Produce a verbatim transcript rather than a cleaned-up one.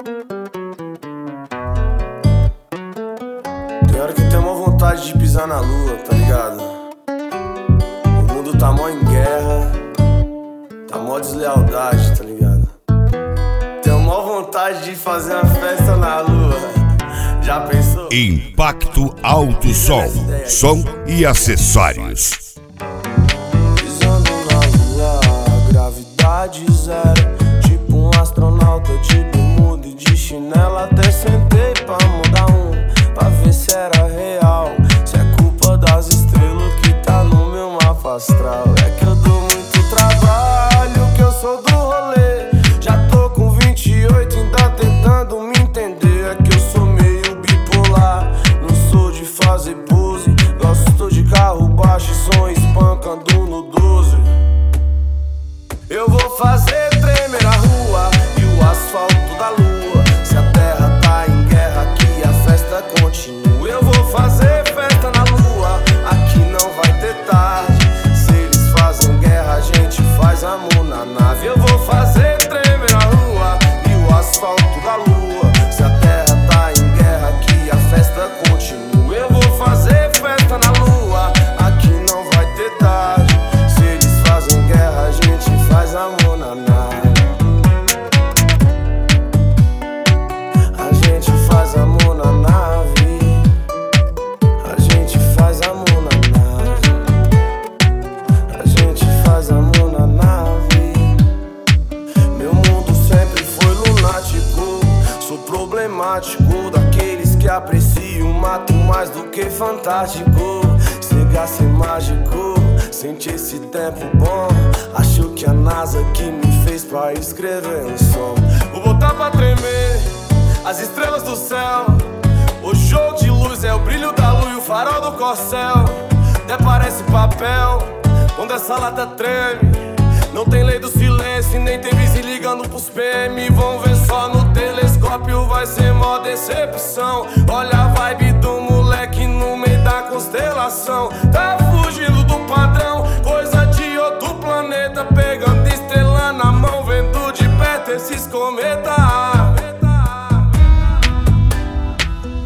Tem hora que eu tenho uma vontade de pisar na lua, tá ligado? O mundo tá mó em guerra, tá mó deslealdade, tá ligado? Tenho mó vontade de fazer uma festa na lua. Já pensou? Impacto Alto Som, som e acessórios. Pisando na lua, gravidade zero. Tipo um astronauta de bermuda e de chinela. Até sentei pra mudar um, pra ver se era real. Se é culpa das estrelas que tá no meu mapa astral. É que eu dou muito trabalho, que eu sou do rolê. Já tô com vinte e oito, ainda tentando me entender. É que eu sou meio bipolar, não sou de fazer pose. Gosto de carro baixo e som espancando no doze. Eu vou fazer tremer a rua e o asfalto da lua. Se a terra tá em guerra, aqui a festa continua. Eu vou fazer festa na lua, aqui não vai ter tarde. Se eles fazem guerra, a gente faz amor na nave. Eu vou fazer tremer a rua e o asfalto da lua. Se a terra tá em guerra, aqui a festa continua. Eu vou fazer festa na lua, aqui não vai ter tarde. Se eles fazem guerra, a gente faz amor na nave. A gente faz amor na nave. A gente faz amor na nave. A gente faz amor na nave. Meu mundo sempre foi lunático. Sou problemático, daqueles que apreciam o mato mais do que fantástico. Chegar a ser mágico, sente esse tempo bom. Acho que a NASA que me fez pra escrever um som. Vou botar pra tremer as estrelas do céu. O jogo de luz é o brilho da lua e o farol do corcel. Até parece papel quando essa lata treme. Não tem lei do silêncio, nem tem vizinho ligando pros P M. Vão ver só no telescópio, vai ser mó decepção. Olha a vibe do moleque no meio da constelação.